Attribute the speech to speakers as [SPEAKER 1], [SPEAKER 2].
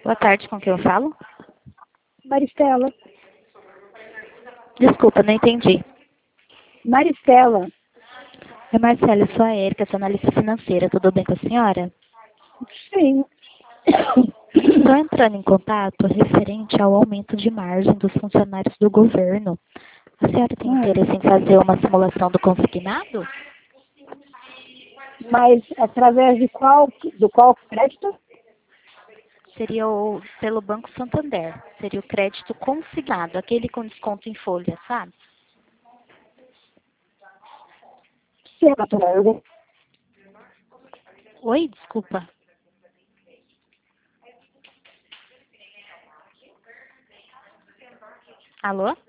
[SPEAKER 1] Boa tarde, com quem eu falo?
[SPEAKER 2] Maristela.
[SPEAKER 1] Desculpa, não entendi.
[SPEAKER 2] Maristela.
[SPEAKER 1] É Marcela, eu sou a Érica, sou analista financeira. Tudo bem com a senhora?
[SPEAKER 2] Sim.
[SPEAKER 1] Estou entrando em contato referente ao aumento de margem dos funcionários do governo. A senhora tem interesse em fazer uma simulação do consignado?
[SPEAKER 2] Mas através do qual crédito?
[SPEAKER 1] Seria pelo Banco Santander. Seria o crédito consignado, aquele com desconto em folha, sabe?
[SPEAKER 2] Sim, doutora.
[SPEAKER 1] Oi, desculpa. Alô?